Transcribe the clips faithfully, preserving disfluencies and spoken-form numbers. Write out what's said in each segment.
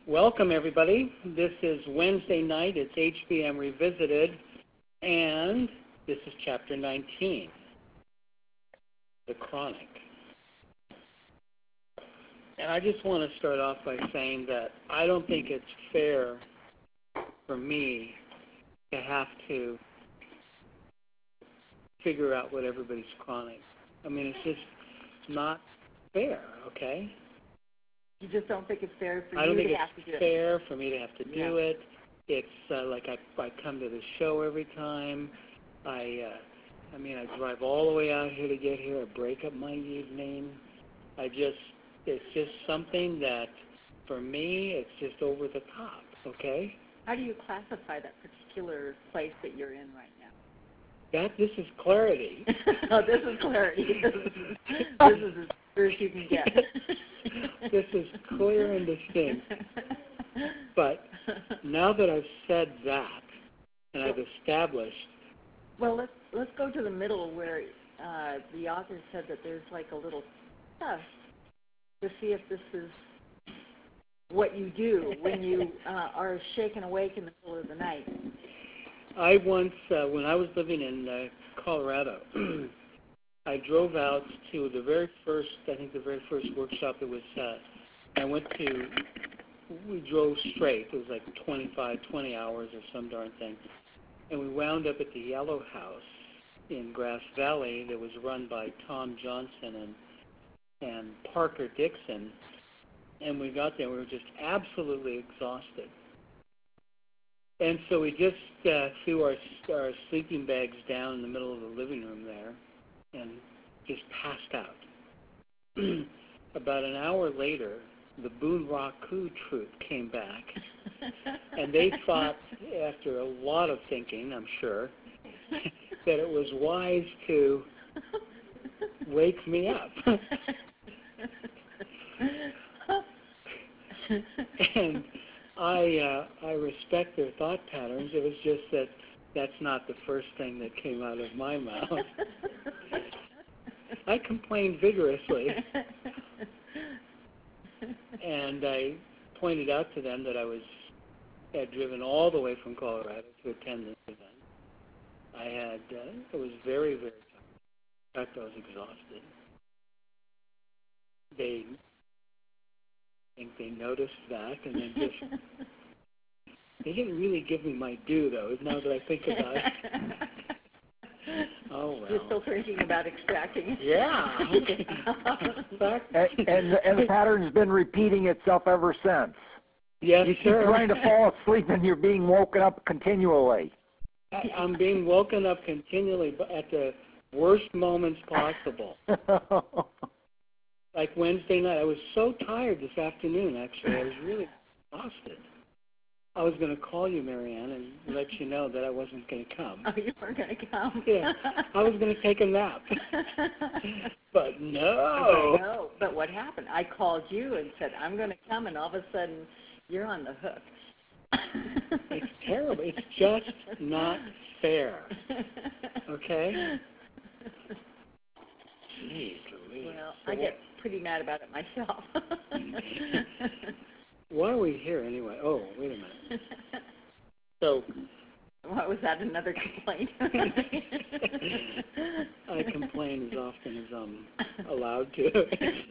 Welcome, everybody. This is Wednesday night. It's H B M Revisited, and this is Chapter nineteen, The Chronic. And I just want to start off by saying that I don't think it's fair for me to have to figure out what everybody's chronic. I mean, it's just not fair, okay? You just don't think it's fair for I don't you think to have to do it's it. fair for me to have to do Yeah. it. It's uh, like I, I come to the show every time. I, uh, I mean, I drive all the way out here to get here. I break up my evening. I just, it's just something that, for me, it's just over the top, okay? How do you classify that particular place that you're in right now? That, this is clarity. Oh, this is clarity. This is, this is as clear as you can get. This is clear and distinct. But now that I've said that, and I've established... Well, let's, let's go to the middle where uh, the author said that there's like a little test to see if this is what you do when you uh, are shaken awake in the middle of the night. I once, uh, when I was living in uh, Colorado, I drove out to the very first, I think the very first workshop that was, uh, I went to, we drove straight. It was like twenty-five, twenty hours or some darn thing. And we wound up at the Yellow House in Grass Valley that was run by Tom Johnson and, and Parker Dixon. And we got there, we were just absolutely exhausted. And so we just uh, threw our, our sleeping bags down in the middle of the living room there and just passed out. About an hour later, the Boone Raku troupe came back, and they thought, after a lot of thinking, I'm sure, that it was wise to wake me up. And I uh, I respect their thought patterns. It was just that that's not the first thing that came out of my mouth. I complained vigorously, and I pointed out to them that I was had driven all the way from Colorado to attend this event. I had uh, I was very very tired. In fact, I was exhausted. They I think they noticed that, and then just they didn't really give me my due, though. Now that I think about it. Oh well. You're still thinking about extracting. Yeah. and, and, and the pattern's been repeating itself ever since. Yes, you keep sir. trying to fall asleep, and you're being woken up continually. I, I'm being woken up continually at the worst moments possible. Like Wednesday night, I was so tired this afternoon, actually. I was really exhausted. I was going to call you, Marianne, and let you know that I wasn't going to come. Oh, you weren't going to come? Yeah. I was going to take a nap. But no. But no. But what happened? I called you and said, I'm going to come, and all of a sudden, you're on the hook. It's terrible. It's just not fair. Okay? Jeez Louise. Well, So I get pretty mad about it myself. Why are we here anyway? Oh, wait a minute. So, what was that, another complaint? I complain as often as I'm allowed to.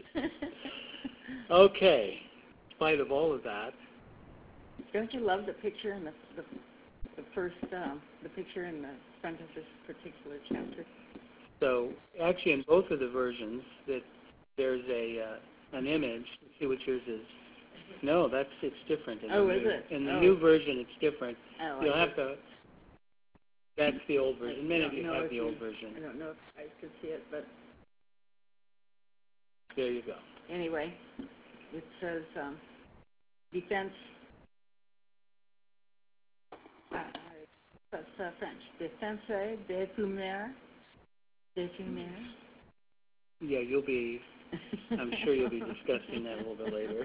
Okay. In spite of all of that. Don't you love the picture in the, the, the first, um, the picture in the front of this particular chapter? So, actually, in both of the versions, that there's a uh, an image. Let's see what yours is. No, that's it's different. In Oh, the is new, it? In the Oh. new version, it's different. Oh, You'll I have to. That's the old version. Many of don't you know have if the you- old version. I don't know if I could see it, but There you go. anyway, it says um, defense. Uh, that's uh, French. Defense des fumeurs. Des fumeurs. Yeah, you'll be. I'm sure you'll be discussing that a little bit later.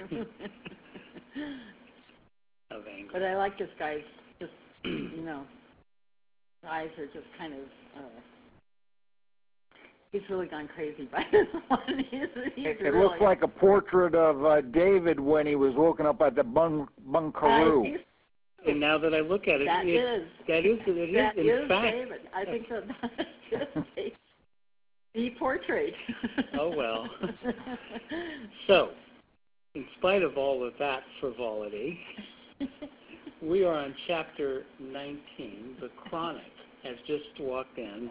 Of anger. But I like this guy's just, you know, eyes are just kind of. Uh, he's really gone crazy by this one. he's, he's It, it really, looks like a portrait of uh, David when he was woken up at the bung, bunkaroo. Uh, And now that I look at it, that it is. that is it is That in is fact. David. I think that that's just the portrait. Oh well. So, in spite of all of that frivolity, we are on chapter nineteen. The chronic has just walked in,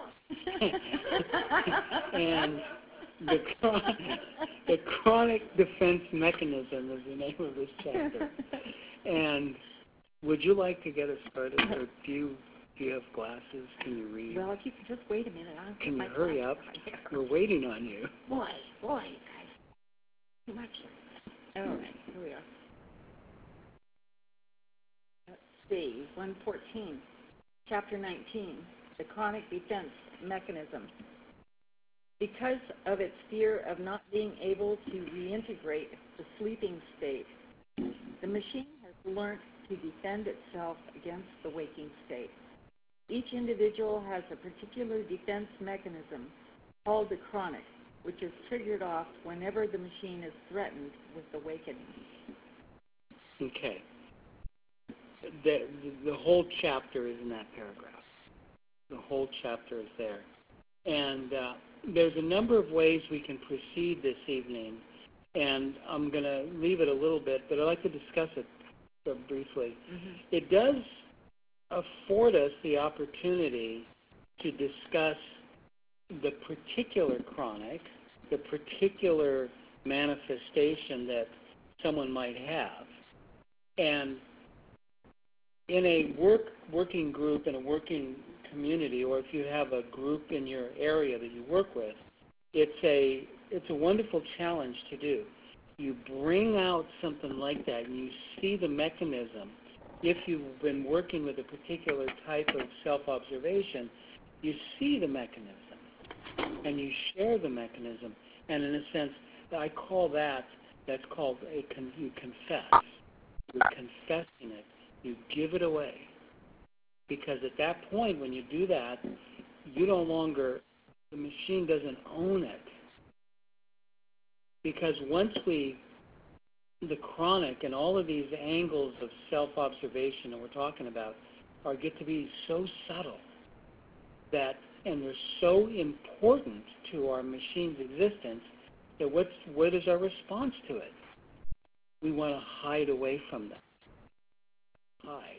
and the chron- the chronic defense mechanism is the name of this chapter. And would you like to get us started, or do you do you have glasses? Can you read? Well, if you could just wait a minute, I'll Can get you my hurry glasses up? on here. We're waiting on you. Boy, boy, guys, too much. All right, here we are. Let's see, one fourteen, chapter nineteen, the chronic defense mechanism. Because of its fear of not being able to reintegrate the sleeping state, the machine has learned to defend itself against the waking state. Each individual has a particular defense mechanism called the chronic, which is triggered off whenever the machine is threatened with awakening. Okay. The, the whole chapter is in that paragraph. The whole chapter is there. And uh, there's a number of ways we can proceed this evening, and I'm going to leave it a little bit, but I'd like to discuss it uh, briefly. Mm-hmm. It does afford us the opportunity to discuss the particular chronic, the particular manifestation that someone might have. And in a work working group, in a working community, or if you have a group in your area that you work with, it's a it's a wonderful challenge to do. You bring out something like that and you see the mechanism. If you've been working with a particular type of self-observation, you see the mechanism and you share the mechanism. And in a sense, I call that, that's called a con, you confess. You're confessing it. You give it away. Because at that point, when you do that, you no longer, the machine doesn't own it. Because once we, the chronic and all of these angles of self-observation that we're talking about are get to be so subtle that, and they're so important to our machine's existence, that what's, what is our response to it? We want to hide away from them. Hide.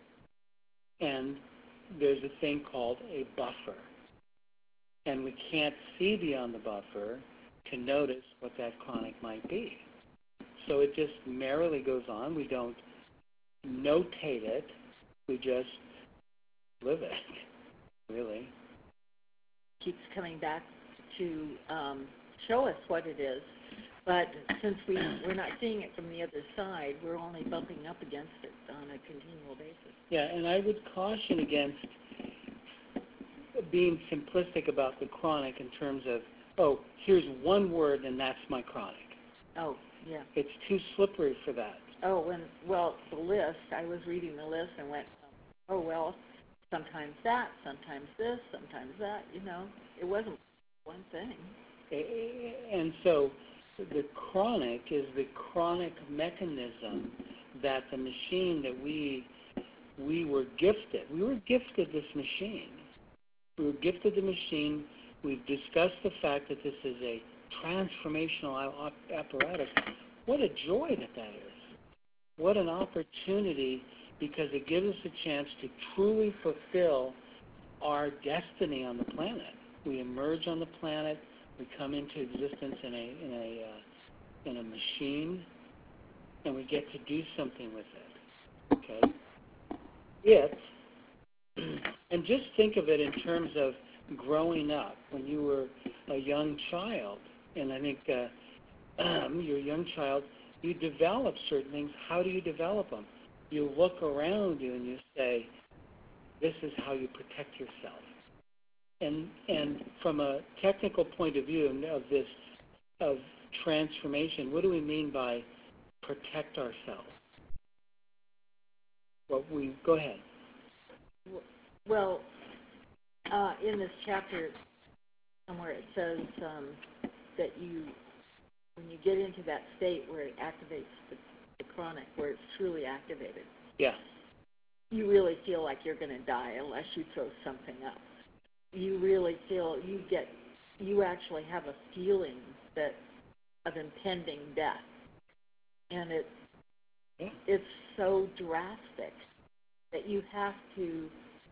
And there's a thing called a buffer. And we can't see beyond the buffer to notice what that chronic might be. So it just merrily goes on. We don't notate it. We just live it, really. Keeps coming back to um, show us what it is. But since we, we're not seeing it from the other side, we're only bumping up against it on a continual basis. Yeah, and I would caution against being simplistic about the chronic in terms of, oh, here's one word and that's my chronic. Oh, yeah. It's too slippery for that. Oh, and, well, the list, I was reading the list and went, oh, well, sometimes that, sometimes this, sometimes that, you know. It wasn't one thing. And so the chronic is the chronic mechanism that the machine that we we were gifted. We were gifted this machine. We were gifted the machine. We've discussed the fact that this is a transformational apparatus. What a joy that that is. What an opportunity, because it gives us a chance to truly fulfill our destiny on the planet. We emerge on the planet. We come into existence in a in a uh, in a machine, and we get to do something with it. Okay. It, and just think of it in terms of growing up when you were a young child, and I think uh, um, you're a young child. You develop certain things. How do you develop them? You look around you and you say, "This is how you protect yourself." And and from a technical point of view of this, of transformation, what do we mean by protect ourselves? Well, we go ahead. Well, uh, in this chapter, somewhere it says um, that you, when you get into that state where it activates the, the chronic, where it's truly activated, Yeah. you really feel like you're going to die unless you throw something up. You really feel, you get, you actually have a feeling that of impending death. And it, Yeah. it's so drastic that you have to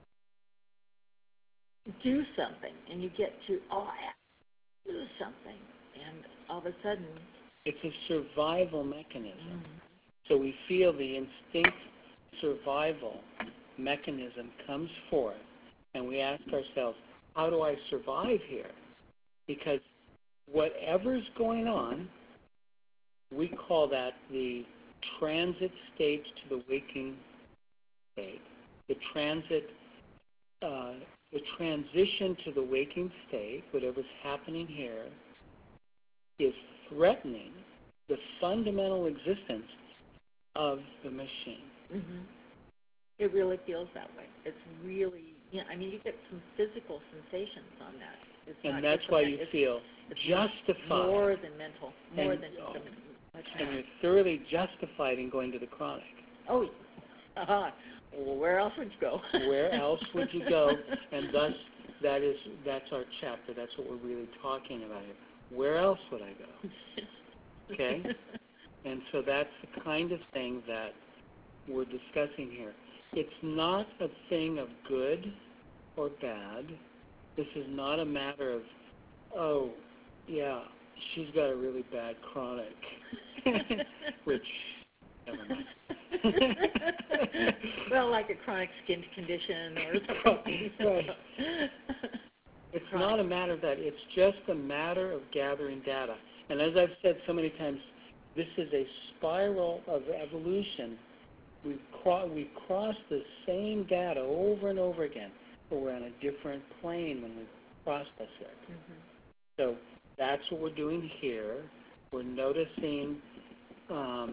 do something, and you get to, oh, I have to do something. And all of a sudden... It's a survival mechanism. Mm-hmm. So we feel the instinct survival mechanism comes forth, and we ask ourselves, how do I survive here? Because whatever's going on, we call that the transit state to the waking state. The transit, uh, the transition to the waking state, whatever's happening here, is threatening the fundamental existence of the machine. Mm-hmm. It really feels that way. It's really, you know, I mean, you get some physical sensations on that. It's And not that's just why a, you it's, feel it's justified. More than mental, more and, than just a mental. And you're thoroughly justified in going to the chronic. Oh, uh-huh. Well, where else would you go? Where else would you go? And thus, that is, that's our chapter. That's what we're really talking about here. Where else would I go? Okay? And so that's the kind of thing that we're discussing here. It's not a thing of good or bad. This is not a matter of, oh, yeah, she's got a really bad chronic, which, never mind. Well, like a chronic skin condition or something. Right. It's not a matter of that. It's just a matter of gathering data. And as I've said so many times, this is a spiral of evolution. We cro- we cross the same data over and over again, but we're on a different plane when we process it. Mm-hmm. So that's what we're doing here. We're noticing, um,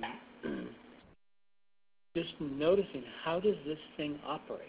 just noticing how does this thing operate.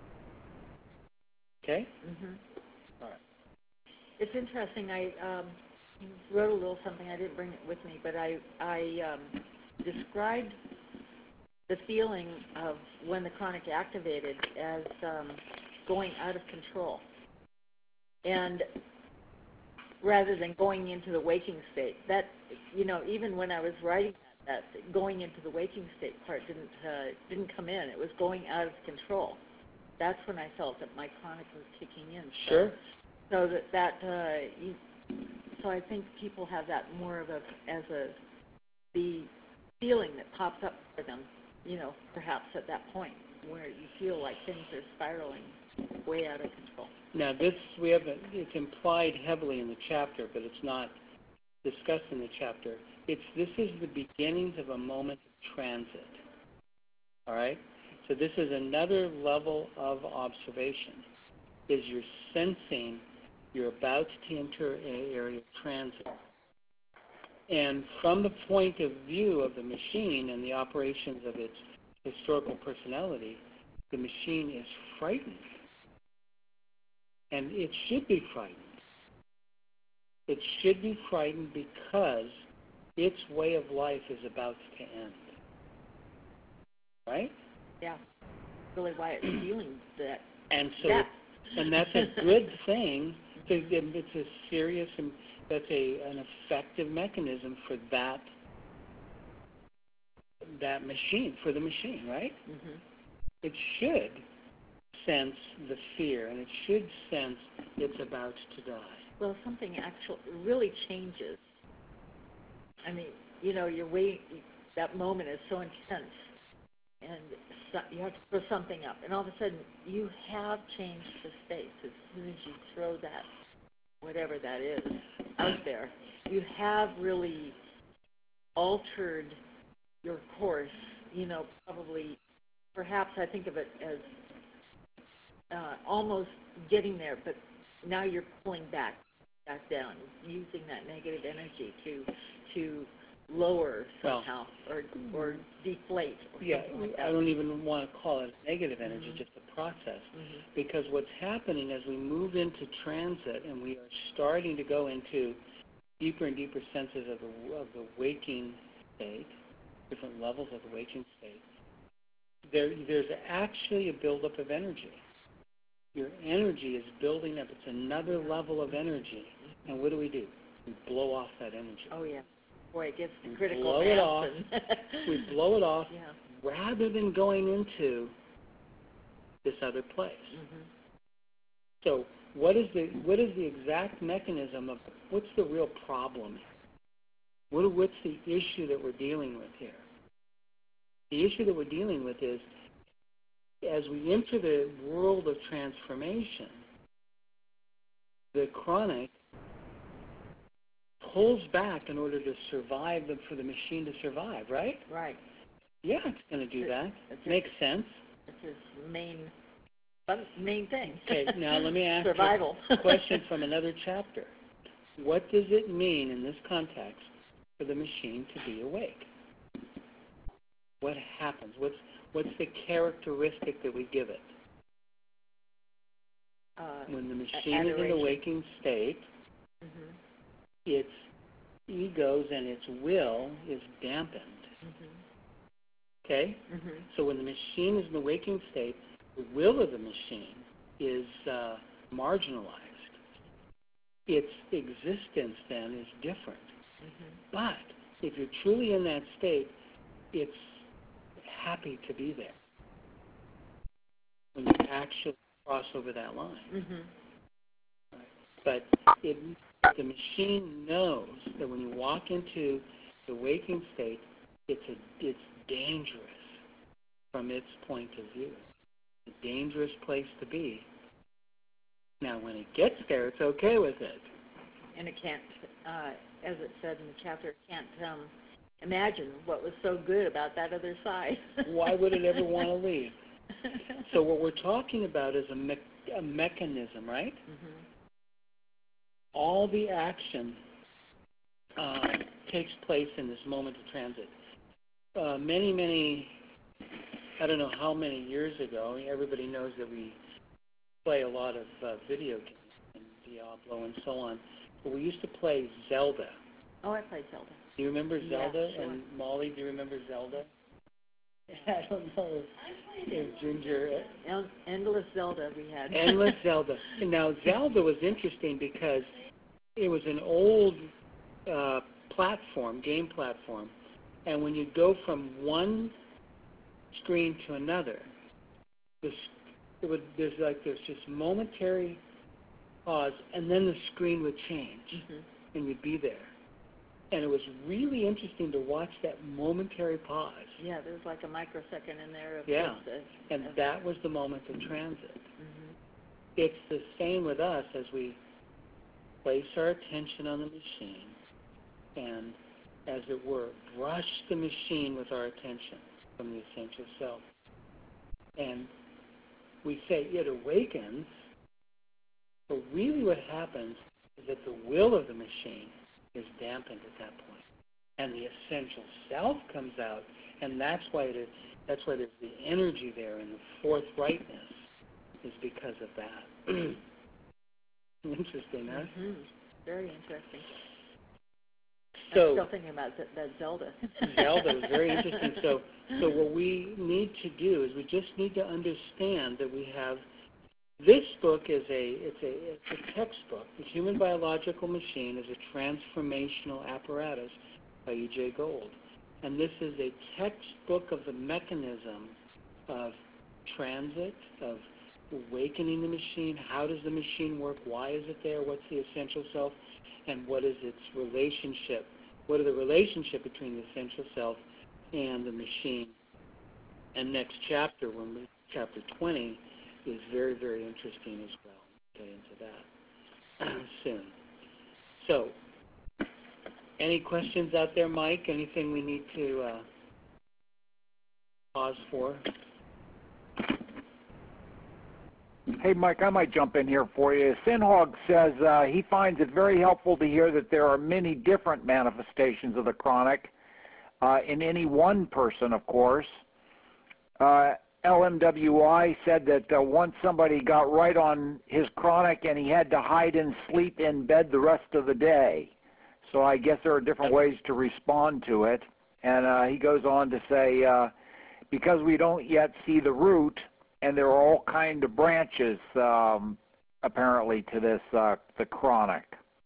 Okay? Mm-hmm. All right. It's interesting. I um, wrote a little something. I didn't bring it with me, but I, I um, described the feeling of when the chronic activated as um, going out of control. And rather than going into the waking state, that, you know, even when I was writing that, that going into the waking state part didn't, uh, didn't come in. It was going out of control. That's when I felt that my chronic was kicking in. So, Sure. So that, that uh, you, so I think people have that more of a, as a, the feeling that pops up for them, you know, perhaps at that point where you feel like things are spiraling way out of control. Now this, we haven't, it's implied heavily in the chapter, but it's not discussed in the chapter. It's, this is the beginnings of a moment of transit. All right? So this is another level of observation, is you're sensing you're about to enter an area of transit. And from the point of view of the machine and the operations of its historical personality, the machine is frightened. And it should be frightened. It should be frightened because its way of life is about to end. Right? Yeah. Really why it's feeling that. And so, that. and that's a good thing. It's a serious, and that's a an effective mechanism for that that machine, for the machine, right? Mm-hmm. It should sense the fear, and it should sense it's about to die. Well, something actually really changes. I mean, you know, you're waiting, that moment is so intense, and so, you have to throw something up, and all of a sudden you have changed the space as soon as you throw that, whatever that is, out there. You have really altered your course, you know, probably, perhaps I think of it as uh, almost getting there, but now you're pulling back, back down, using that negative energy to to lower somehow, well, or or deflate. Or yeah, something like that. I don't even want to call it negative energy, mm-hmm. just a process. Mhm. Because what's happening as we move into transit and we are starting to go into deeper and deeper senses of the, of the waking state, different levels of the waking state, there, there's actually a buildup of energy. Your energy is building up. It's another level of energy. And what do we do? We blow off that energy. Oh, yeah. Boy, it gets the We critical blow mass. it off. And We blow it off yeah. rather than going into this other place. Mhm. So what is the what is the exact mechanism of what's the real problem? What what's the issue that we're dealing with here? The issue that we're dealing with is as we enter the world of transformation, the chronic pulls back in order to survive, the, for the machine to survive, right? Right. Yeah, it's going to do It's- that. it's- Makes sense. It's his main, fun- main thing. Okay, now let me ask Survival. you a question from another chapter. What does it mean in this context for the machine to be awake? What happens? What's what's the characteristic that we give it? Uh, When the machine is in the adoration. waking state, Mhm. its egos and its will is dampened. Mhm. Okay? Mhm. So when the machine is in the waking state, the will of the machine is uh, marginalized. Its existence then is different. Mhm. But if you're truly in that state, it's happy to be there when you actually cross over that line. Mhm. But it, the machine knows that when you walk into the waking state, it's a, it's dangerous from its point of view. It's a dangerous place to be. Now, when it gets there, it's okay with it. And it can't, uh, as it said in the chapter, it can't um, imagine what was so good about that other side. Why would it ever want to leave? So what we're talking about is a, me- a mechanism, right? Mhm. All the action uh, takes place in this moment of transit. Uh, many, many, I don't know how many years ago, everybody knows that we play a lot of uh, video games and Diablo and so on, but we used to play Zelda. Oh, I played Zelda. Do you remember Yeah, Zelda? sure. And Molly, do you remember Zelda? I don't know if Ginger... En- endless Zelda we had. Endless Zelda. And now, Zelda was interesting because it was an old uh, platform, game platform, and when you go from one screen to another, this, it would, there's like there's just momentary pause, and then the screen would change, Mhm. and you'd be there. And it was really interesting to watch that momentary pause. Yeah, there was like a microsecond in there of Yeah. just a, And that was the moment of transit. Mhm. It's the same with us as we place our attention on the machine and, as it were, brush the machine with our attention from the essential self. And we say it awakens, but really what happens is that the will of the machine is dampened at that point. And the essential self comes out, and that's why it is, that's why there's the energy there and the forthrightness is because of that. Interesting, huh? Mhm. Very interesting. I'm So still thinking about Z- that Zelda. Zelda was very interesting. So, so what we need to do is we just need to understand that we have this book is a it's a it's a textbook. The Human Biological Machine is a transformational apparatus by E J Gold, and this is a textbook of the mechanism of transit, of awakening the machine. How does the machine work? Why is it there? What's the essential self? And what is its relationship? What are the relationship between the essential self and the machine? And next chapter, when we, chapter twenty, is very, very interesting as well. We'll get into that soon. So, any questions out there, Mike? Anything we need to uh, pause for? Hey, Mike, I might jump in here for you. Sinhog says uh, he finds it very helpful to hear that there are many different manifestations of the chronic uh, in any one person, of course. Uh, L M W I said that uh, once somebody got right on his chronic and he had to hide and sleep in bed the rest of the day. So I guess there are different ways to respond to it. And uh, he goes on to say, uh, because we don't yet see the root, and there are all kind of branches, um, apparently, to this, uh, the chronic.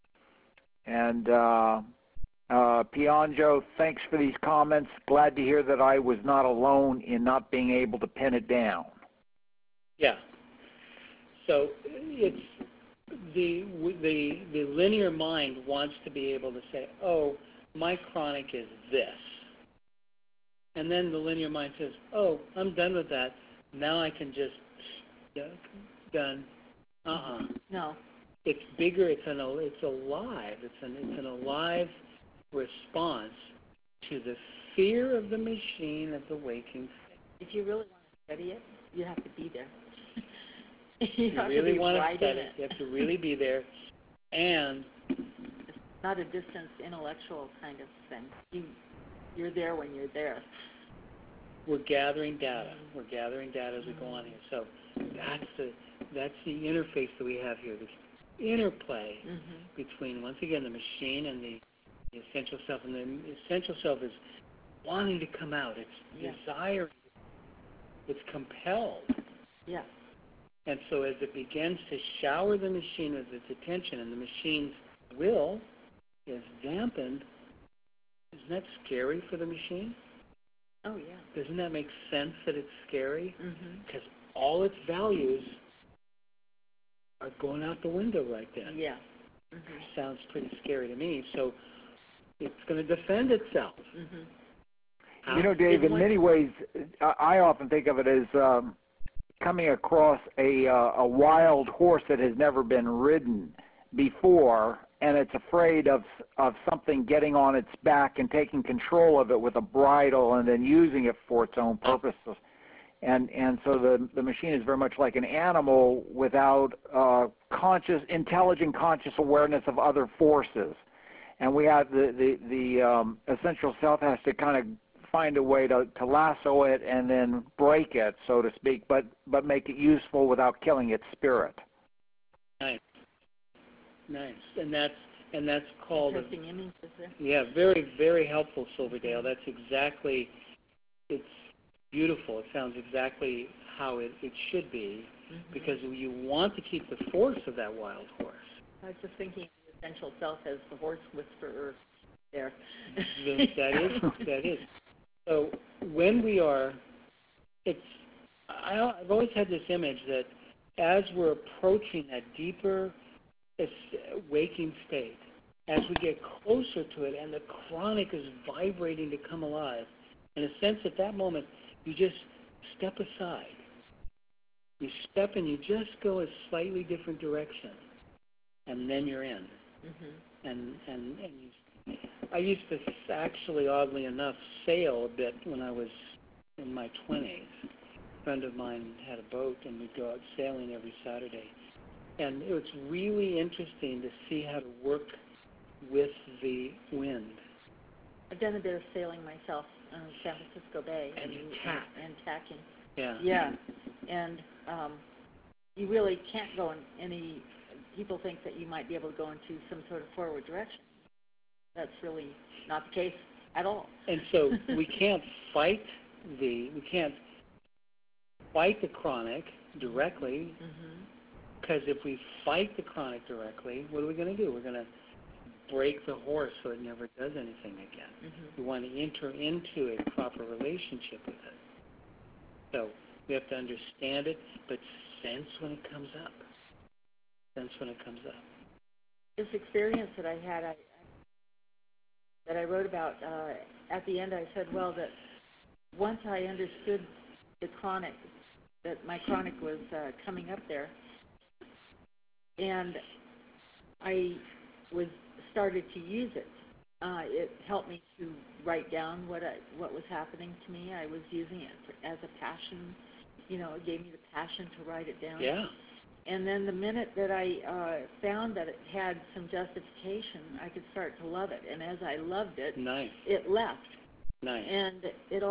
And uh, uh, Pianjo, thanks for these comments. Glad to hear that I was not alone in not being able to pin it down. Yeah. So it's the the the linear mind wants to be able to say, oh, my chronic is this. And then the linear mind says, oh, I'm done with that. Now I can just, yeah, done. Uh-uh. No. It's bigger. It's an it's alive. It's an it's an alive response to the fear of the machine of the waking state. If you really want to study it, you have to be there. you you have really to be want right to study in it. it. You have to really be there, and It's not a distant intellectual kind of thing. You you're there when you're there. we're gathering data. We're gathering data as we go on here. So that's the that's the interface that we have here. This interplay Mm-hmm. between, once again, the machine and the, the essential self. And the essential self is wanting to come out. It's Yeah. desiring. It's compelled. Yeah. And so as it begins to shower the machine with its attention, and the machine's will is dampened, isn't that scary for the machine? Oh, yeah. Doesn't that make sense that it's scary? Mm-hmm. Because all its values are going out the window right then. Yeah. Mm-hmm. Sounds pretty scary to me. So it's going to defend itself. Mm-hmm. How? You know, Dave, in many ways, I I often think of it as um, coming across a, uh, a wild horse that has never been ridden before, and it's afraid of of something getting on its back and taking control of it with a bridle and then using it for its own purposes. And and so the the machine is very much like an animal without uh, conscious, intelligent, conscious awareness of other forces. And we have the the the um, essential self has to kind of find a way to, to lasso it and then break it, so to speak, but but make it useful without killing its spirit. Nice, nice, and that's and that's called a, Interesting images there. yeah, very very helpful, Silverdale. That's exactly, it's beautiful. It sounds exactly how it, it should be, Mm-hmm. because you want to keep the force of that wild horse. I was just thinking of the essential self as the horse whisperer there. that is that is. So when we are, it's, I, I've always had this image that as we're approaching that deeper waking state, as we get closer to it and the chronic is vibrating to come alive, in a sense at that moment, you just step aside. You step and you just go a slightly different direction, and then you're in. Mm-hmm. And, and, and you, I used to actually, oddly enough, sail a bit when I was in my twenties. A friend of mine had a boat, and we'd go out sailing every Saturday. And it was really interesting to see how to work with the wind. I've done a bit of sailing myself on San Francisco Bay. And you and, tack. and tacking. Yeah. Yeah. And um, you really can't go in any, people think that you might be able to go into some sort of forward direction. That's really not the case at all. And so we can't fight the, we can't fight the chronic directly, because Mm-hmm. if we fight the chronic directly, what are we going to do? We're going to break the horse so it never does anything again. Mm-hmm. We want to enter into a proper relationship with it. So we have to understand it, but sense when it comes up. Sense when it comes up. This experience that I had, I, that I wrote about, uh, at the end I said, well, that once I understood the chronic, that my chronic was uh, coming up there, and I was started to use it. Uh, it helped me to write down what I, what was happening to me. I was using it for, as a passion. You know, it gave me the passion to write it down. Yeah. And then the minute that I uh, found that it had some justification, I could start to love it. And as I loved it, Nice. it left. Nice. And it all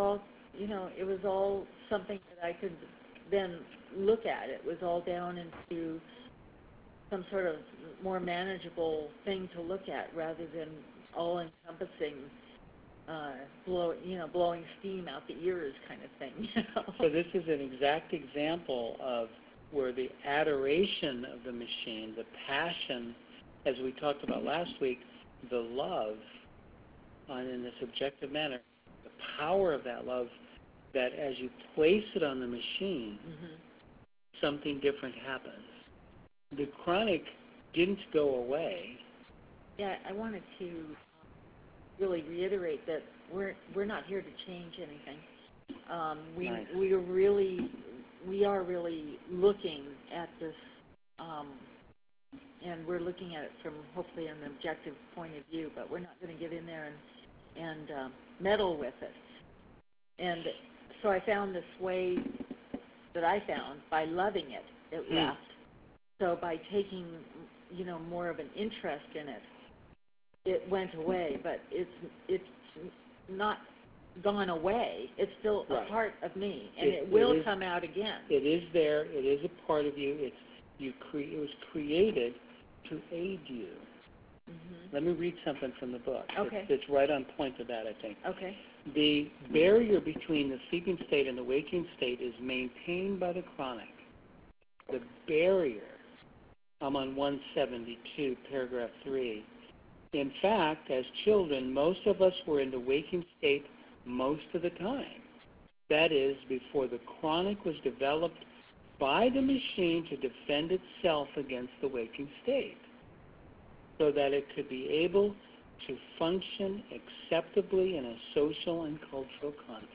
you know, it was all something that I could then look at. It was all down into some sort of more manageable thing to look at rather than all-encompassing, uh, blow, you know, blowing steam out the ears kind of thing. You know? So this is an exact example of where the adoration of the machine, the passion, as we talked about last week, the love, on in this objective manner, the power of that love, that as you place it on the machine, Mm-hmm. something different happens. The chronic didn't go away. Yeah, I wanted to really reiterate that we're we're not here to change anything. Um, we Nice. we are really we are really looking at this, um, and we're looking at it from hopefully an objective point of view. But we're not going to get in there and and um, meddle with it. And so I found this way that I found by loving it, it Hmm. left. So by taking, you know, more of an interest in it, it went away. But it's it's not gone away. It's still Right. a part of me, and It- it, it will is- come out again. It is there. It is a part of you. It's you. Cre- it was created to aid you. Mm-hmm. Let me read something from the book. Okay. It's, it's right on point to that, I think. Okay. The barrier between the sleeping state and the waking state is maintained by the chronic. The barrier, I'm on one seventy-two, paragraph three. In fact, as children, most of us were in the waking state most of the time. That is, before the chronic was developed by the machine to defend itself against the waking state, so that it could be able to function acceptably in a social and cultural context.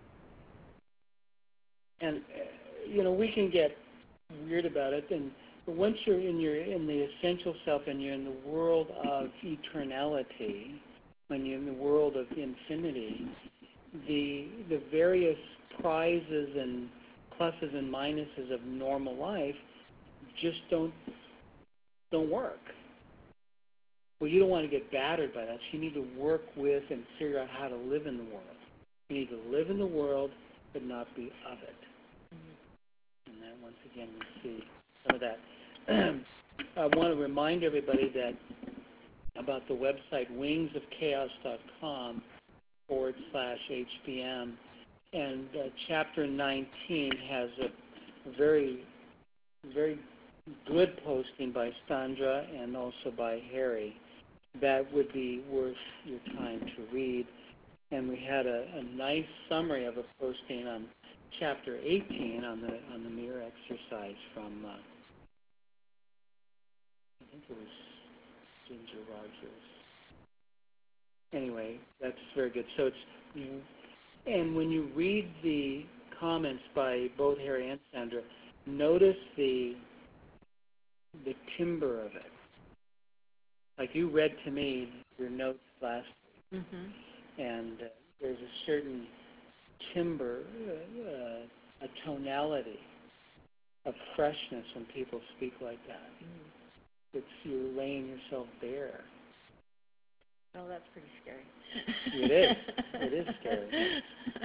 And, uh, you know, we can get weird about it, and but once you're in your in the essential self and you're in the world of eternality, when you're in the world of infinity, the the various prizes and pluses and minuses of normal life just don't don't work. Well, you don't want to get battered by that, so you need to work with and figure out how to live in the world. You need to live in the world, but not be of it. And then once again, we see some of that. I want to remind everybody that about the website wingsofchaos.com forward slash HPM. And uh, chapter nineteen has a very, very good posting by Sandra and also by Harry. That would be worth your time to read. And we had a, a nice summary of a posting on chapter eighteen on the on the mirror exercise from, uh, I think it was Ginger Rogers. Anyway, that's very good. So it's, and when you read the comments by both Harry and Sandra, notice the the timbre of it. Like you read to me your notes last week, Mm-hmm. and uh, there's a certain timbre, uh, uh, a tonality of freshness when people speak like that. Mm. It's you're laying yourself bare. Oh, that's pretty scary. It is. It is scary.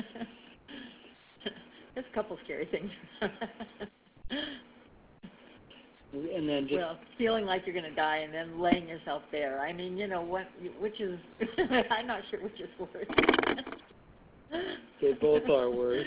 There's a couple scary things. And then just Well, feeling like you're going to die and then laying yourself bare. I mean, you know, what, which is, I'm not sure which is worse. they both are worse.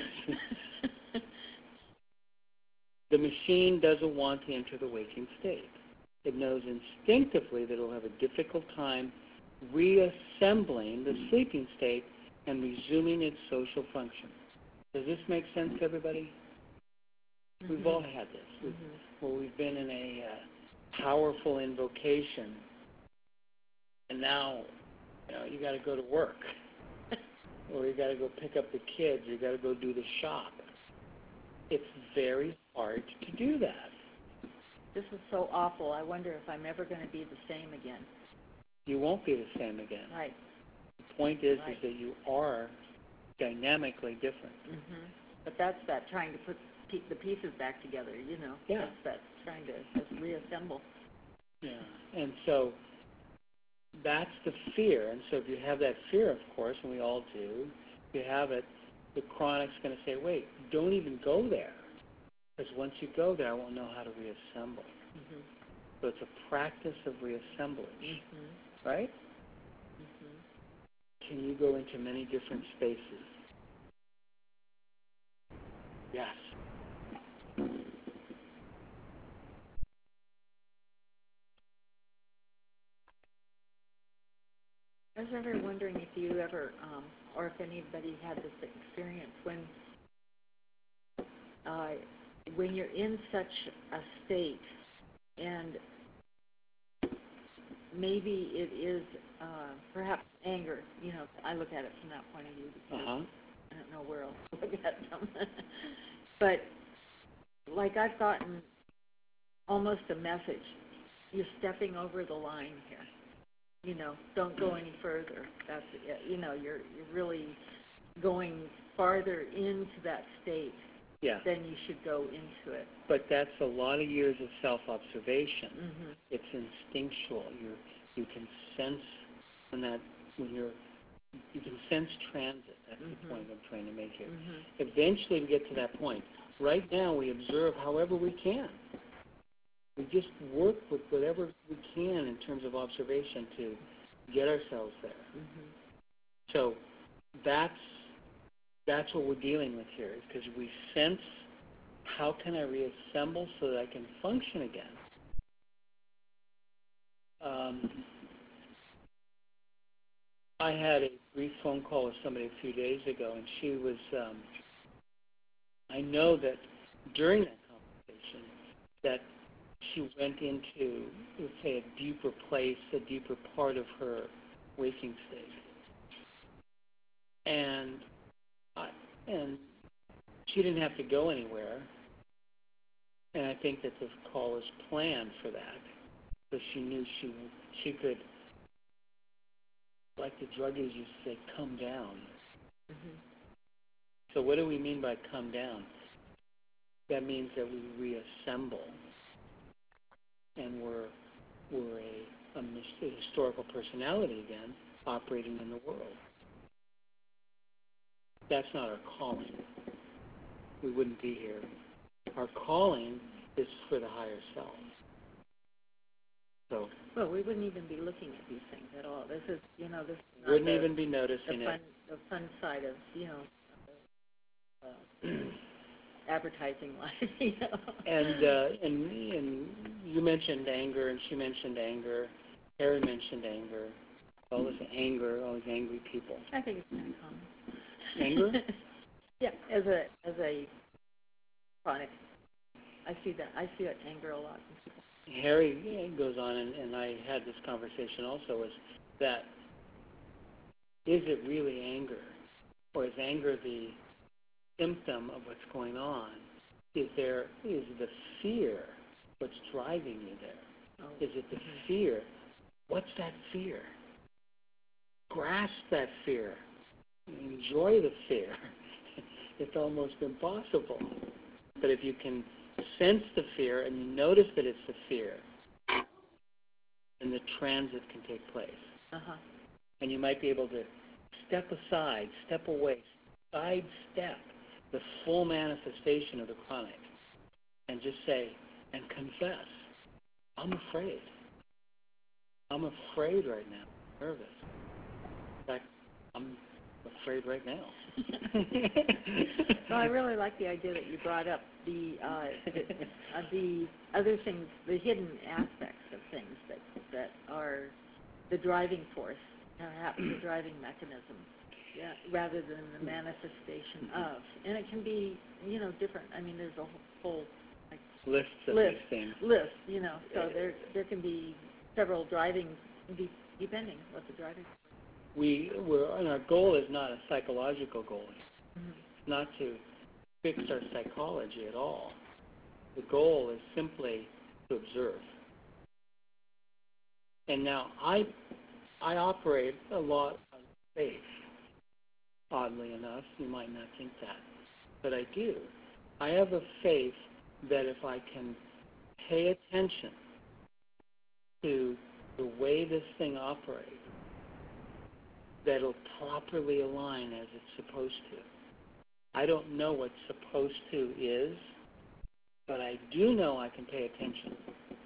The machine doesn't want to enter the waking state. It knows instinctively that it will have a difficult time reassembling the sleeping state and resuming its social function. Does this make sense to everybody? Mm-hmm. We've all had this. We've, Mm-hmm. Well, we've been in a uh, powerful invocation, and now, you know, you got to go to work, or you got to go pick up the kids, or you got to go do the shop. It's very hard to do that. This is so awful. I wonder if I'm ever going to be the same again. You won't be the same again. Right. The point is, Right. is that you are dynamically different. Mm-hmm. But that's that trying to put pe- the pieces back together, you know. Yeah. That's that trying to just reassemble. Yeah. And so that's the fear. And so if you have that fear, of course, and we all do, if you have it, the chronic's going to say, wait, don't even go there. Because once you go there, I won't know how to reassemble. Mm-hmm. So it's a practice of reassemblage, Mm-hmm. right? Mm-hmm. Can you go into many different spaces? Yes. I was ever wondering if you ever, um, or if anybody had this experience when, uh, when you're in such a state, and maybe it is uh, perhaps anger. You know, I look at it from that point of view because Uh-huh. I don't know where else to look at it from. But like I've gotten almost a message: you're stepping over the line here. You know, don't go any further. That's it. You know, you're you're really going farther into that state Yeah. than you should go into it. But that's a lot of years of self-observation. Mm-hmm. It's instinctual. You you can sense when that when you're you can sense transit. That's Mm-hmm. the point I'm trying to make here. Mm-hmm. Eventually, we get to that point. Right now, we observe however we can. We just work with whatever we can in terms of observation to get ourselves there. Mm-hmm. So that's that's what we're dealing with here, is because we sense, how can I reassemble so that I can function again? Um, I had a brief phone call with somebody a few days ago, and she was, um, I know that during that conversation, that she went into, let's say, a deeper place, a deeper part of her waking state. And I, and she didn't have to go anywhere. And I think that the call was planned for that, because she knew she she could, like the druggies used to say, come down. Mm-hmm. So what do we mean by come down? That means that we reassemble, and we're we're a, a, a historical personality again, operating in the world. That's not our calling. We wouldn't be here. Our calling is for the higher self. So Well, we wouldn't even be looking at these things at all. This is, you know, this is not wouldn't the, even be the noticing fun, it. the fun side of, you know, uh, advertising life, you know. And, uh, and and you mentioned anger, and she mentioned anger. Harry mentioned anger. All this anger, all these angry people. I think it's kind of common. Anger? Yeah, as a as a chronic, I see that. I see that anger a lot in people. Harry goes on, and, and I had this conversation also, is that, is it really anger? Or is anger the symptom of what's going on? Is there, is the fear what's driving you there? Oh. Is it the fear? What's that fear? Grasp that fear. Enjoy the fear. It's almost impossible. But if you can sense the fear and you notice that it's the fear, then the transit can take place. Uh-huh. And you might be able to step aside, step away, sidestep the full manifestation of the chronic, and just say, and confess, I'm afraid. I'm afraid right now. I'm nervous. In fact, I'm afraid right now. So I really like the idea that you brought up the, uh, the, uh, the other things, the hidden aspects of things that, that are the driving force, perhaps the driving mechanism, yeah, rather than the manifestation of. And it can be, you know, different. I mean, there's a whole like, Lists of list, these things. list, you know. So there there can be several driving, de- depending what the driving. We, we're, and our goal is not a psychological goal. Mm-hmm. It's not to fix our psychology at all. The goal is simply to observe. And now I, I operate a lot on faith. Oddly enough, you might not think that, but I do. I have a faith that if I can pay attention to the way this thing operates, that it'll properly align as it's supposed to. I don't know what supposed to is, but I do know I can pay attention.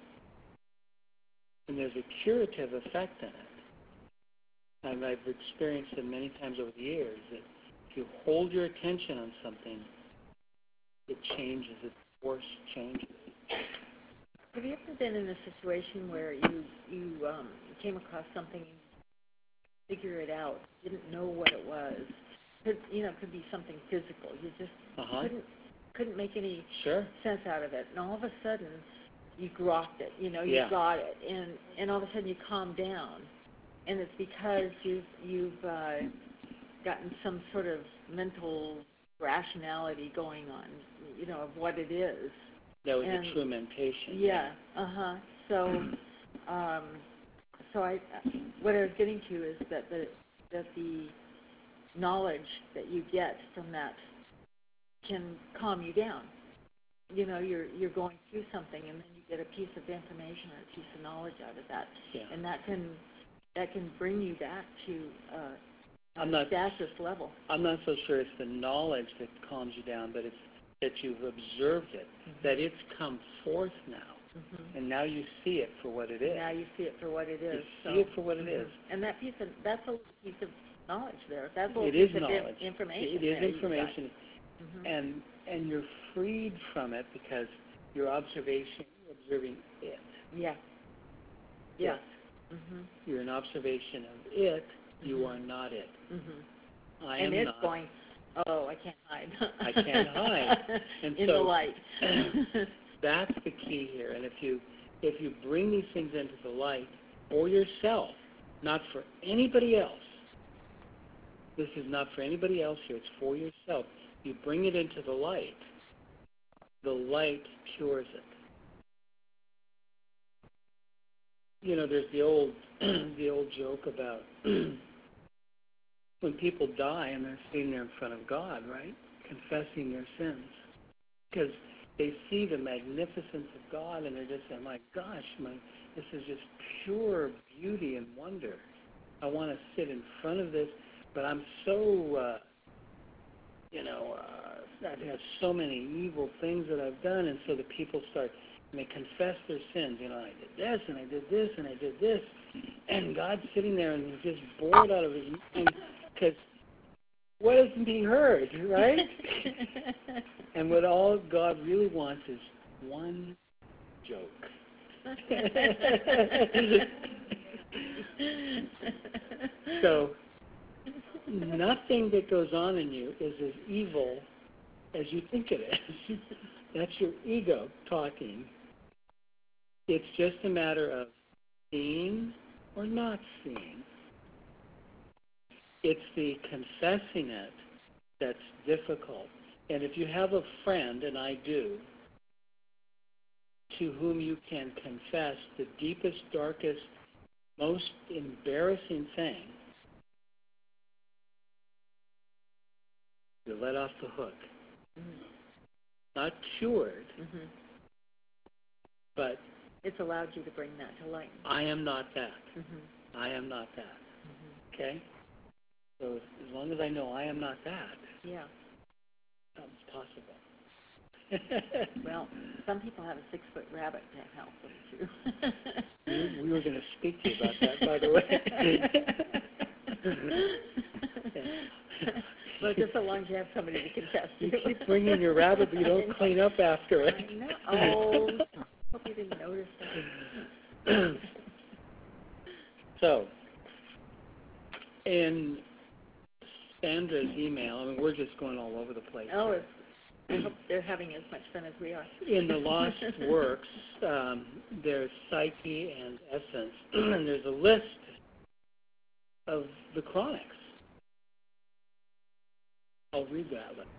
And there's a curative effect in it. And I've experienced it many times over the years that if you hold your attention on something, it changes, its force changes. Have you ever been in a situation where you you um, came across something and you figure it out, didn't know what it was? Could you know, it could be something physical. You just Uh-huh. couldn't couldn't make any Sure. sense out of it, and all of a sudden you grokked it. You know, you Yeah. got it, and and all of a sudden you calm down, and it's because you've you've uh, gotten some sort of mental rationality going on, you know, of what it is. That was And- a true mentation. Yeah. Uh huh. So, um, so I, what I was getting to is that the that the knowledge that you get from that can calm you down. You know, you're you're going through something, and then you get a piece of information or a piece of knowledge out of that, Yeah. and that can that can bring you back to uh, I'm not stasis level. I'm not so sure it's the knowledge that calms you down, but it's that you've observed it, that it's come forth now, Mm-hmm. and now you see it for what it is. Now you see it for what it is. You so. see it for what it is. And that piece of that's a piece of knowledge there. That's a It piece is of knowledge. in- information. It is there you information, got. Mhm. and and you're freed from it because your observation, you're observing it. Yeah. Yeah. It. Mhm. You're an observation of it. You Mhm. are not it. Mhm. I And am it's not. going, oh, I can't hide. I can't hide. And in so, the light. That's the key here. And if you if you bring these things into the light for yourself, not for anybody else, this is not for anybody else here, it's for yourself. You bring it into the light, the light cures it. You know, there's the old the old joke about when people die and they're sitting there in front of God, right, confessing their sins, because they see the magnificence of God and they're just saying, my gosh, my, this is just pure beauty and wonder. I want to sit in front of this, but I'm so, uh, you know, uh, I've had so many evil things that I've done, and so the people start, and they confess their sins. You know, I did this, and I did this, and I did this, and God's sitting there and he's just bored out of his mind because what isn't being heard, right? And what all God really wants is one joke. So nothing that goes on in you is as evil as you think it is. That's your ego talking. It's just a matter of seeing or not seeing. It's the confessing it that's difficult. And if you have a friend, and I do, to whom you can confess the deepest, darkest, most embarrassing thing, you're let off the hook. Mhm. Not cured, Mhm. but It's allowed you to bring that to light. I am not that. Mhm. I am not that. Mhm. Okay? So as long as I know I am not that, Yeah. it's possible. Well, some people have a six-foot rabbit to help them too. we, we were going to speak to you about that, by the way. Well, just so long as you have somebody to confess to. You keep bringing your rabbit, but you don't clean up after it. I know. Oh, hope you didn't notice that. So, in Sandra's email, I mean, we're just going all over the place. Oh, it's, I hope they're having as much fun as we are. In the Lost Works, um, there's Psyche and Essence, and there's a list of the chronics. I'll read that one.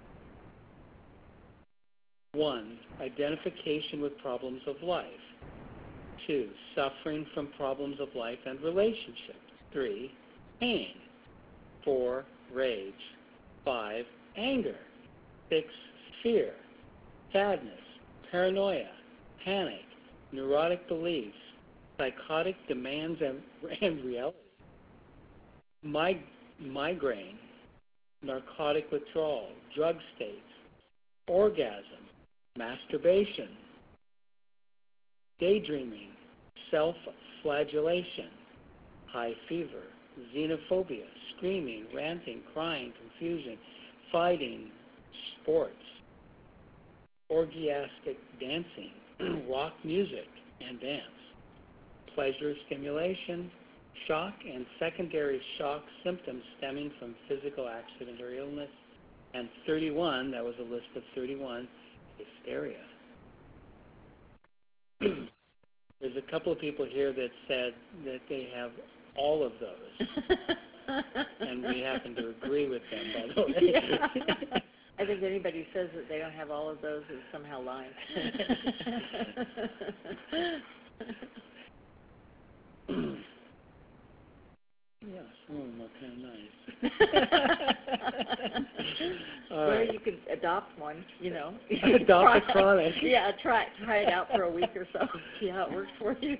One, identification with problems of life. Two, suffering from problems of life and relationships. Three, pain. Four, rage. Five, anger. Six, fear. Sadness, paranoia, panic, neurotic beliefs, psychotic demands and, and reality. Mig- migraine, narcotic withdrawal, drug states, orgasm, masturbation, daydreaming, self-flagellation, high fever, xenophobia, screaming, ranting, crying, confusion, fighting, sports, orgiastic dancing, rock music and dance, pleasure stimulation, shock and secondary shock symptoms stemming from physical accident or illness, and thirty-one, that was a list of thirty-one, hysteria. There's a couple of people here that said that they have all of those, and we happen to agree with them, by the way. Yeah. I think anybody who says that they don't have all of those is somehow lying. Yeah, some of them are kind of nice. Or right. you could adopt one, you know. Adopt a chronic. Yeah, try try it out for a week or so. See how it works for you.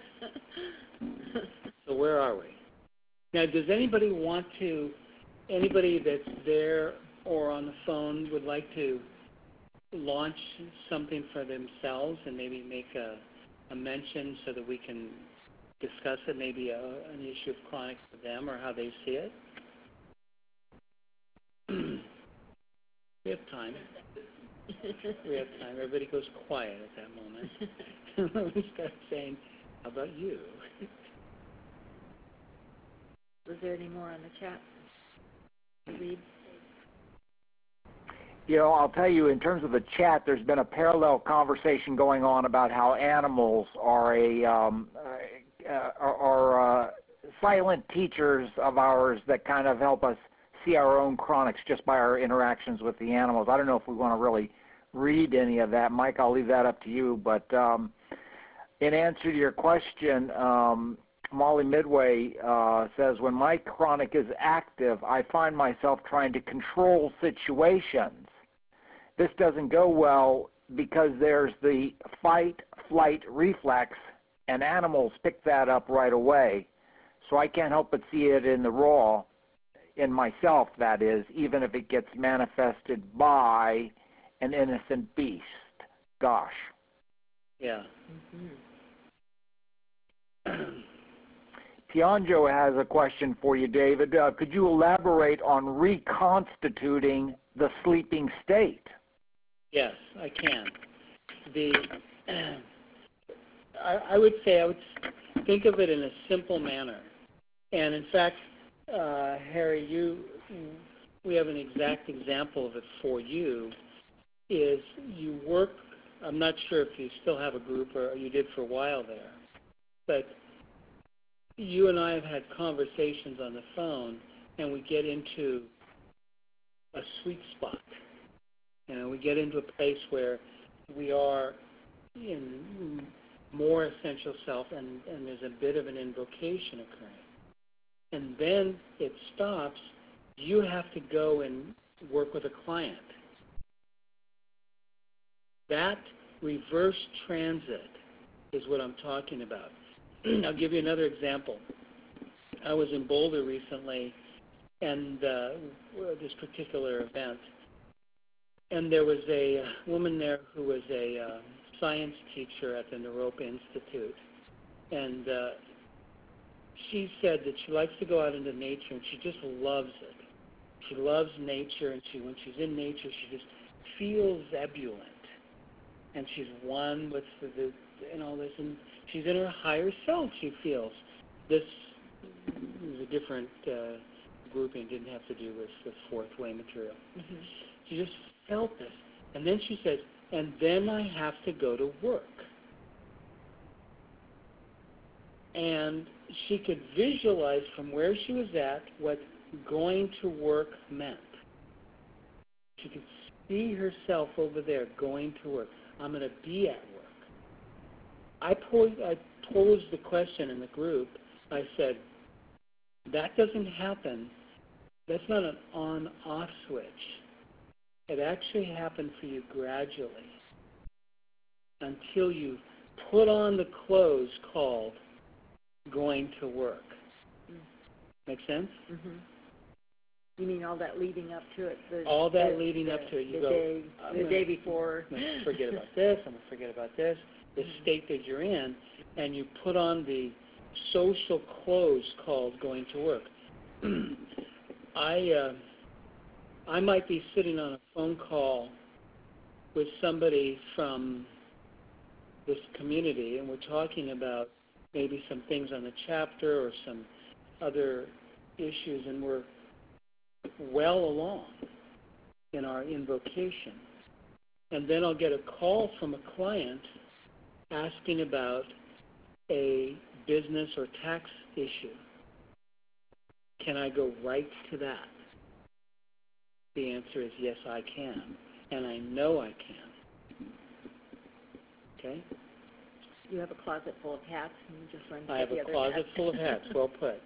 So where are we? Now, does anybody want to, anybody that's there or on the phone would like to launch something for themselves and maybe make a, a mention so that we can discuss it, maybe a, an issue of chronic for them or how they see it? We have time. We have time. Everybody goes quiet at that moment. We start saying, how about you? Was there any more on the chat to read? You know, I'll tell you, in terms of the chat, there's been a parallel conversation going on about how animals are a um, uh, are, are uh, silent teachers of ours that kind of help us see our own chronics just by our interactions with the animals. I don't know if we want to really read any of that. Mike, I'll leave that up to you. But um, in answer to your question, um, Molly Midway uh, says, when my chronic is active, I find myself trying to control situations. This doesn't go well because there's the fight-flight reflex, and animals pick that up right away. So I can't help but see it in the raw, in myself, that is, even if it gets manifested by an innocent beast. Gosh. Yeah. Mm-hmm. Pianjo has a question for you, David. Uh, could you elaborate on reconstituting the sleeping state? Yes, I can. The I, I would say I would think of it in a simple manner. And in fact, uh, Harry, you we have an exact example of it for you. Is you work, I'm not sure if you still have a group or you did for a while there, but you and I have had conversations on the phone, and we get into a sweet spot. You know, we get into a place where we are in more essential self, and, and there's a bit of an invocation occurring. And then it stops. You have to go and work with a client. That reverse transit is what I'm talking about. I'll give you another example. I was in Boulder recently, and uh, this particular event, and there was a woman there who was a uh, science teacher at the Naropa Institute, and uh, she said that she likes to go out into nature, and she just loves it. She loves nature, and she when she's in nature, she just feels ebullient, and she's one with the, the and all this, and she's in her higher self, she feels. This is a different uh, grouping, didn't have to do with the fourth way material. Mm-hmm. She just felt this. And then she says, and then I have to go to work. And she could visualize from where she was at what going to work meant. She could see herself over there going to work. I'm going to be at work. I posed, I posed the question in the group. I said, that doesn't happen. That's not an on-off switch. It actually happened for you gradually until you put on the clothes called going to work. Mm. Make sense? Mm-hmm. You mean all that leading up to it? The, All that the, leading the, up to it, you the go, day, I'm the gonna- day before. I'm going to forget about this, I'm going to forget about this, the state that you're in, and you put on the social clothes called going to work. I, uh, I might be sitting on a phone call with somebody from this community, and we're talking about maybe some things on the chapter or some other issues, and we're well along in our invocation. And then I'll get a call from a client asking about a business or tax issue. Can I go right to that? The answer is yes, I can. And I know I can. Okay? You have a closet full of hats, and you just run to I have the a other closet hats. full of hats. Well put.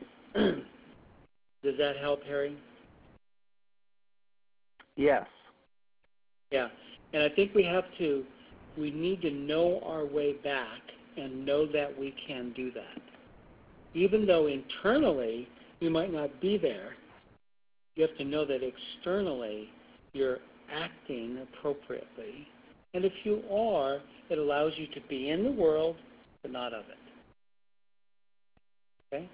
Does that help, Harry? Yes. Yeah. And I think we have to, we need to know our way back and know that we can do that. Even though internally you might not be there, you have to know that externally you're acting appropriately. And if you are, it allows you to be in the world, but not of it. Okay?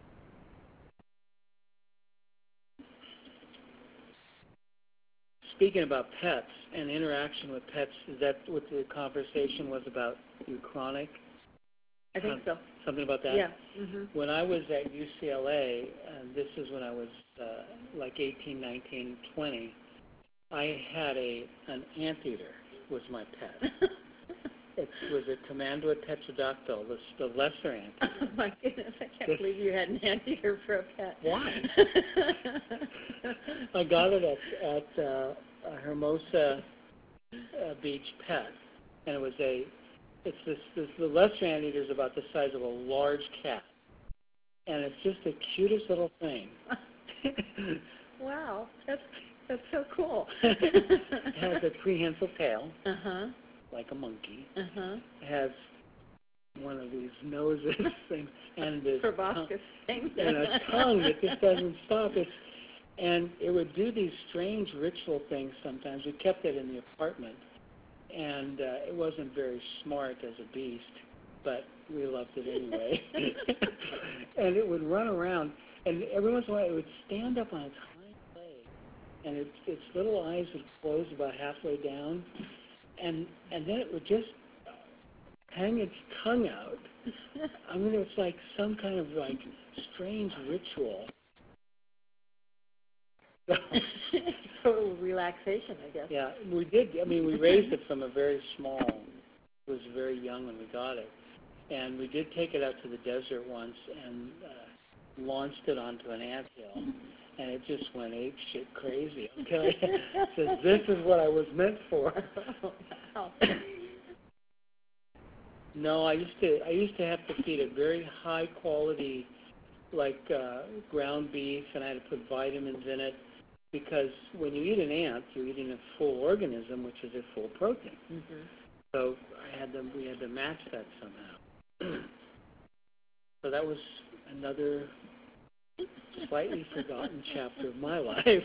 Speaking about pets and interaction with pets, is that what the conversation was about, you chronic? I think so. Something about that? Yeah. Mm-hmm. When I was at U C L A, and this is when I was uh, like eighteen, nineteen, twenty, I had a an anteater was my pet. It was a Tamandua tetradactyl, the, the lesser anteater. Oh my goodness, I can't This- believe you had an anteater for a pet. Why? I got it at, at uh, Hermosa uh, Beach Pet, and it was a, it's this, this, the lesser anteater is about the size of a large cat, and it's just the cutest little thing. Wow, that's that's so cool. It has a prehensile tail, Uh-huh. like a monkey. Uh-huh. It has one of these noses things, and this tongue, Proboscis thing. and a tongue that just doesn't stop. It's, and it would do these strange ritual things sometimes. We kept it in the apartment, and uh, it wasn't very smart as a beast, but we loved it anyway. And it would run around, and every once in a while it would stand up on its hind leg, and its, its little eyes would close about halfway down, and and then it would just hang its tongue out. I mean, it was like some kind of like strange ritual. Total relaxation, I guess. Yeah, we did. I mean, we raised it from a very small. It was very young when we got it, and we did take it out to the desert once and uh, launched it onto an anthill, and it just went ape shit crazy. Okay, it says this is what I was meant for. Oh, wow. No, I used to. I used to have to feed it very high quality, like uh, ground beef, and I had to put vitamins in it. Because when you eat an ant, you're eating a full organism, which is a full protein. Mm-hmm. So I had to, we had to match that somehow. So that was another slightly forgotten chapter of my life.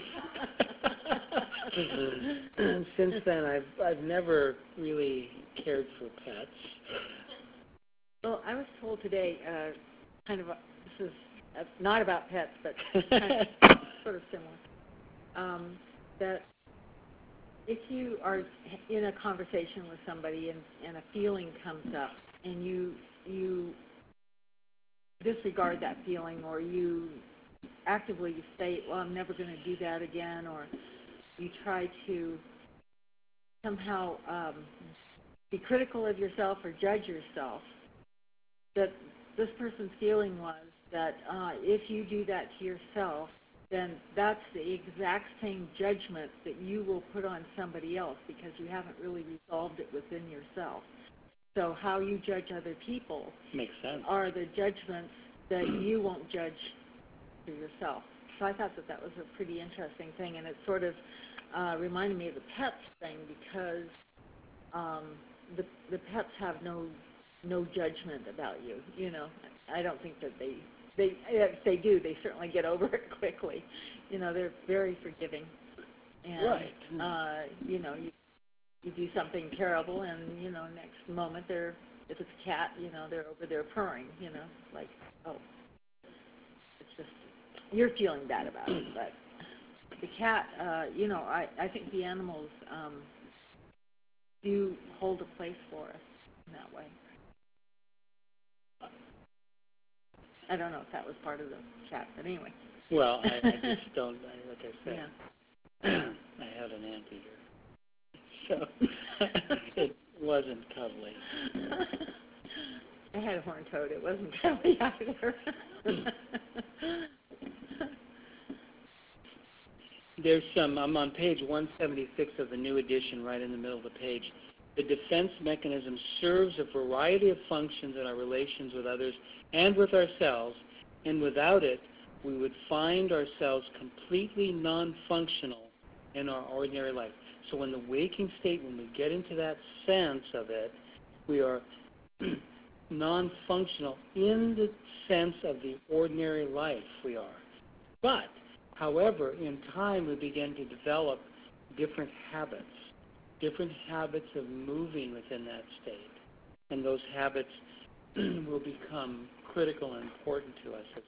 And since then, I've I've never really cared for pets. Well, I was told today, uh, kind of, a, this is uh, not about pets, but kind of, sort of similar. Um, that if you are in a conversation with somebody and, and a feeling comes up and you you disregard that feeling, or you actively state, well, I'm never going to do that again, or you try to somehow um, be critical of yourself or judge yourself, that this person's feeling was that uh, if you do that to yourself, then that's the exact same judgment that you will put on somebody else because you haven't really resolved it within yourself. So how you judge other people Makes sense. are the judgments that you won't judge for yourself. So I thought that that was a pretty interesting thing, and it sort of uh, reminded me of the pets thing because um, the the pets have no no judgment about you. You know, I don't think that they they, if they do, they certainly get over it quickly. You know, they're very forgiving. And, Right. uh, you know, you, you do something terrible and, you know, next moment they're, if it's a cat, you know, they're over there purring, you know, like, oh, it's just, you're feeling bad about it. But the cat, uh, you know, I, I think the animals um, do hold a place for us in that way. I don't know if that was part of the chat, but anyway. Well, I, I just don't, I- like I said, Yeah. I had an anteater, so it wasn't cuddly. I had a horned toad. It wasn't cuddly either. There's some, I'm on page one seventy-six of the new edition, right in the middle of the page. The defense mechanism serves a variety of functions in our relations with others and with ourselves, and without it, we would find ourselves completely non-functional in our ordinary life. So in the waking state, when we get into that sense of it, we are non-functional in the sense of the ordinary life we are. But, however, in time we begin to develop different habits, different habits of moving within that state. And those habits will become critical and important to us as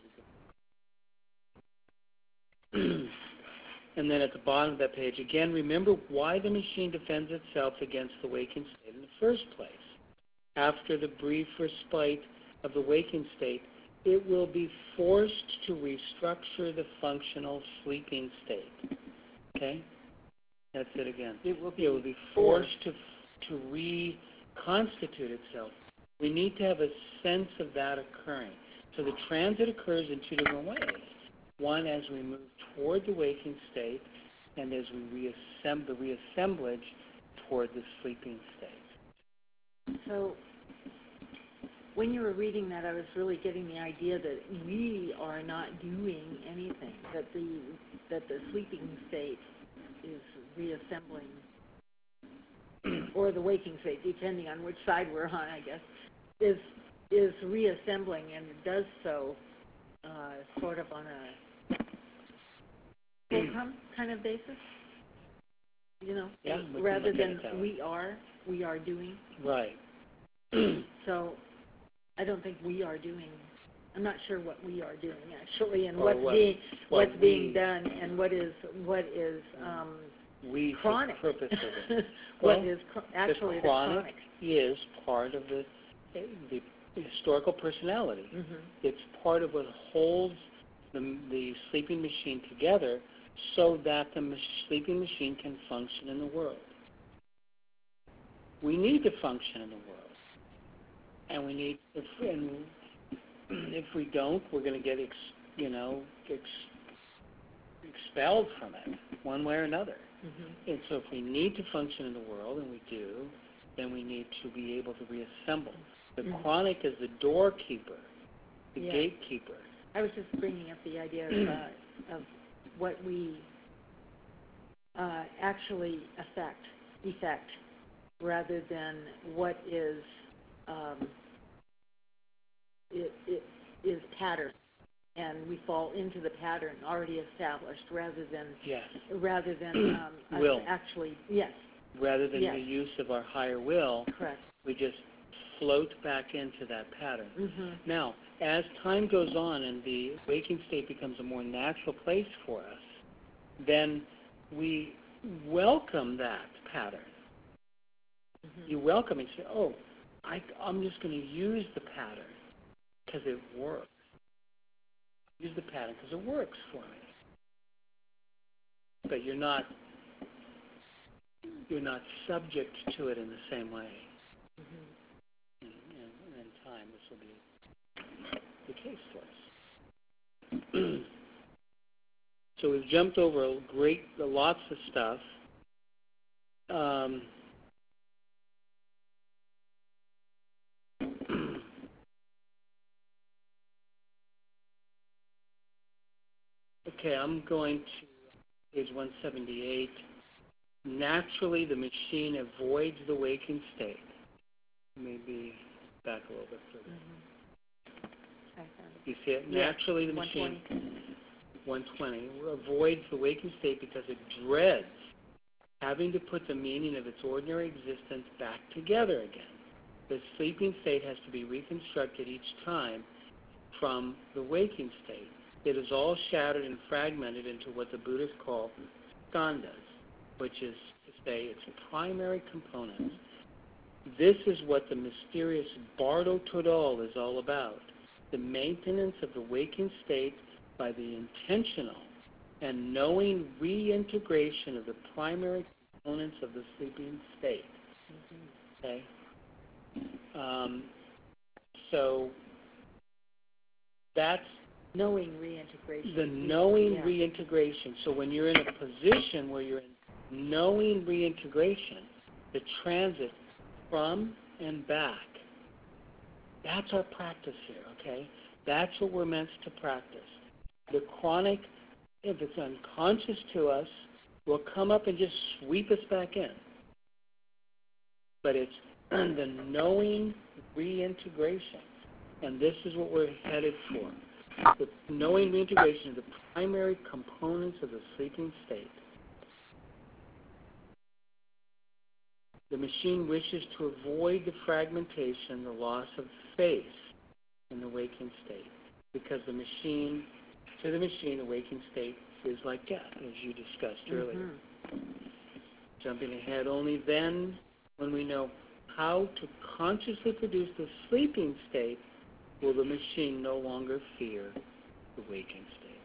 we go. And then at the bottom of that page, again, remember why the machine defends itself against the waking state in the first place. After the brief respite of the waking state, it will be forced to restructure the functional sleeping state. Okay? That's it again. It will be, it will be forced, forced to, to reconstitute itself. We need to have a sense of that occurring. So the transit occurs in two different ways. One, as we move toward the waking state, and as we reassemble the reassemblage toward the sleeping state. So when you were reading that, I was really getting the idea that we are not doing anything, that the that the sleeping state is reassembling, or the waking state, depending on which side we're on, I guess, is is reassembling, and it does so uh, sort of on a full-time kind of basis, you know, yeah, rather than we are, we are doing. Right. So I don't think we are doing, I'm not sure what we are doing actually, and or what's what, being what what's we, being done, and what is what is um, we chronic. For the purpose of it. what Well, is cr- actually the the chronic, chronic is part of the the historical personality. Mm-hmm. It's part of what holds the, the sleeping machine together so that the mach- sleeping machine can function in the world. We need to function in the world. And we need, if, and if we don't, we're going to get, ex, you know, ex, expelled from it, one way or another. Mm-hmm. And so if we need to function in the world, and we do, then we need to be able to reassemble. The Mm-hmm. chronic is the doorkeeper, the Yeah. gatekeeper. I was just bringing up the idea of, uh, of what we uh, actually affect, effect, rather than what is um, it, it is pattern, and we fall into the pattern already established, rather than Yes. rather than um, Will. us actually yes. Rather than yes. the use of our higher will, Correct. we just float back into that pattern. Mm-hmm. Now, as time goes on and the waking state becomes a more natural place for us, then we welcome that pattern. Mm-hmm. You welcome it and say, oh, I, I'm just going to use the pattern because it works. Use the pattern because it works for me. But you're not, you're not subject to it in the same way. Mm-hmm. In, in, in time, this will be the case for us. So we've jumped over a great, lots of stuff. Um, okay, I'm going to page one seventy-eight. Naturally, the machine avoids the waking state. Maybe back a little bit further. I found it. You see it? Yeah, Naturally, the one machine, twenty. one twenty, avoids the waking state because it dreads having to put the meaning of its ordinary existence back together again. The sleeping state has to be reconstructed each time from the waking state. It is all shattered and fragmented into what the Buddhists call skandhas, which is to say its primary components. This is what the mysterious Bardo Todol is all about, the maintenance of the waking state by the intentional and knowing reintegration of the primary components of the sleeping state. Okay? Um, so that's Knowing reintegration. the knowing Yeah. reintegration. So when you're in a position where you're in knowing reintegration, the transit from and back, that's our practice here, okay? That's what we're meant to practice. The chronic, if it's unconscious to us, will come up and just sweep us back in. But it's the knowing reintegration, and this is what we're headed for. The knowing reintegration of the primary components of the sleeping state. The machine wishes to avoid the fragmentation, the loss of faith in the waking state, because the machine, to the machine, the waking state is like death, as you discussed earlier. Mm-hmm. Jumping ahead, only then, when we know how to consciously produce the sleeping state, will the machine no longer fear the waking state.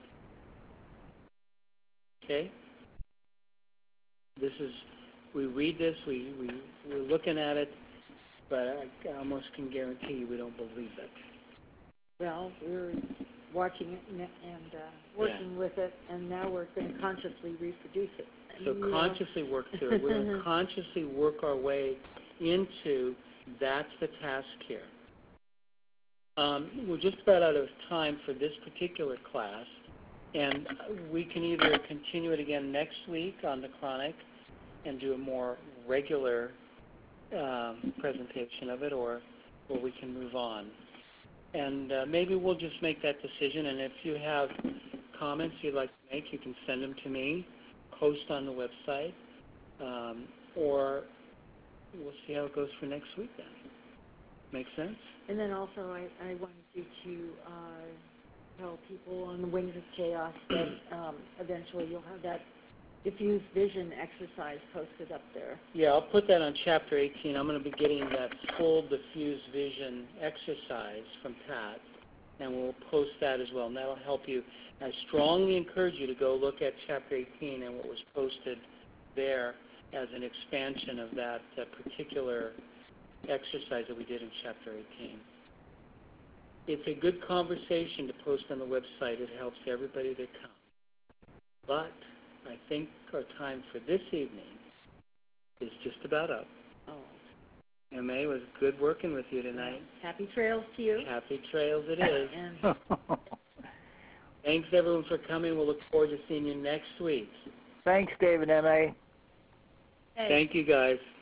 Okay? This is, we read this, we, we, we're looking at it, but I almost can guarantee you we don't believe it. Well, we're watching it and, and uh, working Yeah. with it, and now we're going to consciously reproduce it. So Yeah. consciously work through it. We're going to consciously work our way into, that's the task here. Um, we're just about out of time for this particular class, and we can either continue it again next week on the chronic and do a more regular um, presentation of it, or, or we can move on. And uh, maybe we'll just make that decision, and if you have comments you'd like to make, you can send them to me, post on the website, um, or we'll see how it goes for next week then. Make sense? And then also, I, I wanted you to uh, tell people on the Wings of Chaos that um, eventually you'll have that diffuse vision exercise posted up there. Yeah, I'll put that on chapter eighteen. I'm going to be getting that full diffuse vision exercise from Pat, and we'll post that as well, and that'll help you. I strongly encourage you to go look at chapter eighteen and what was posted there as an expansion of that uh, particular exercise that we did in chapter eighteen. It's a good conversation to post on the website. It helps everybody that comes. But I think our time for this evening is just about up. Oh. M A, it was good working with you tonight. Happy trails to you. Happy trails it is. And Thanks, everyone, for coming. We'll look forward to seeing you next week. Thanks, David, M A hey. Thank you, guys.